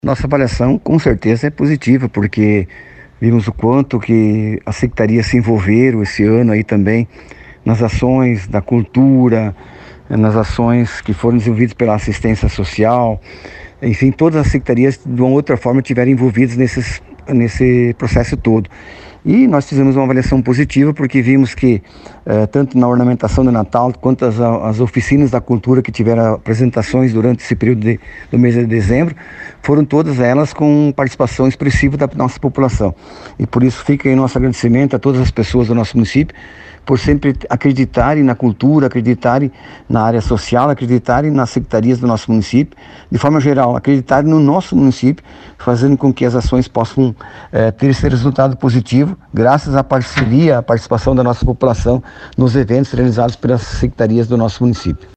Nossa avaliação com certeza é positiva, porque vimos o quanto que as secretarias se envolveram esse ano aí também nas ações da cultura, nas ações que foram desenvolvidas pela assistência social, enfim, todas as secretarias de uma outra forma estiveram envolvidas nesse processo todo. E nós fizemos uma avaliação positiva porque vimos que tanto na ornamentação de Natal quanto as oficinas da cultura que tiveram apresentações durante esse período do mês de dezembro, foram todas elas com participação expressiva da nossa população. E por isso fica aí nosso agradecimento a todas as pessoas do nosso município por sempre acreditarem na cultura, acreditarem na área social, acreditarem nas secretarias do nosso município, de forma geral, acreditarem no nosso município, fazendo com que as ações possam ter esse resultado positivo, graças à parceria, à participação da nossa população nos eventos realizados pelas secretarias do nosso município.